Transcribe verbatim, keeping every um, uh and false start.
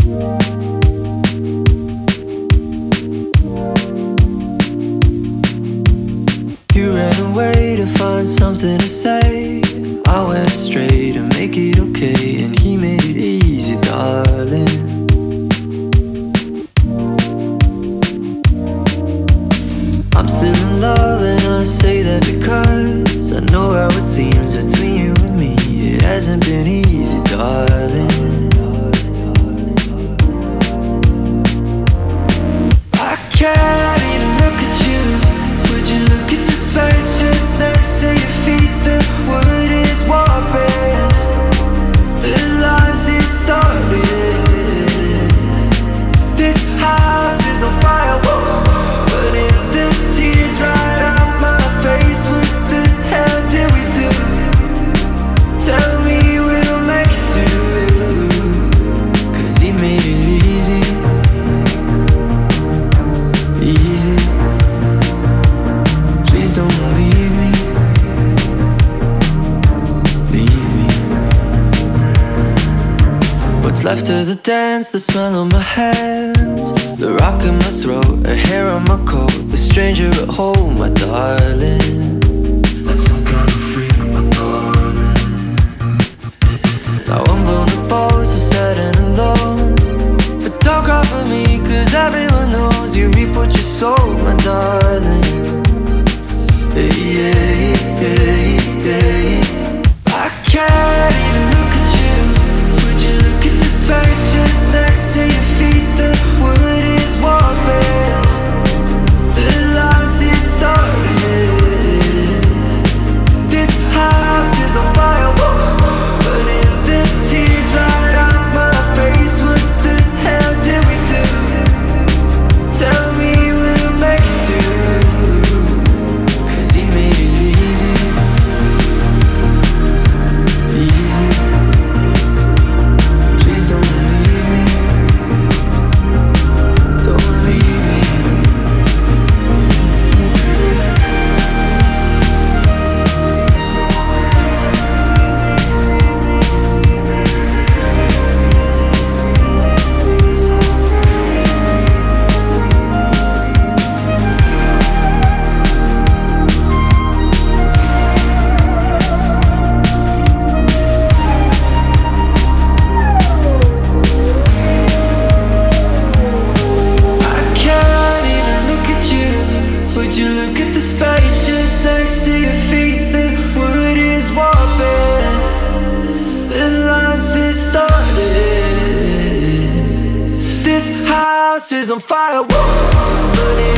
You ran away to find something to say. I went straight to make it okay, and he made it easy, darling. I'm still in love, and I say that because I know how it seems between you and me. It hasn't been easy, darling. I can't even look at you. Would you look at the space just next to your feet? The wood is warping, the lines distorted. This house is on fire, but in the tears right out my face. What the hell did we do? Tell me we'll make it through, 'cause he made it easy, easy. Please don't leave me, leave me. What's left of the dance, the smell on my hands, the rock in my throat, a hair on my coat, a stranger at home, my darling. Some kind of freak, my darling. Now I'm vulnerable, so sad and alone, but don't cry for me, 'cause everyone knows you reap what you sow, my darling. Hey, yeah, yeah, yeah. I can't even look at you. Would you look at the space just next to your feet? The wood is warping, the lines distorted. This house is on fire, but in the tears right out my face. What the hell did we do? Tell me we'll make it through, 'cause he made it easy, easy. Please don't leave me, don't leave me. I can't even look at you. Would you look at the space just next to your feet? The wood is warping, the lines distorted. This house is on fire, but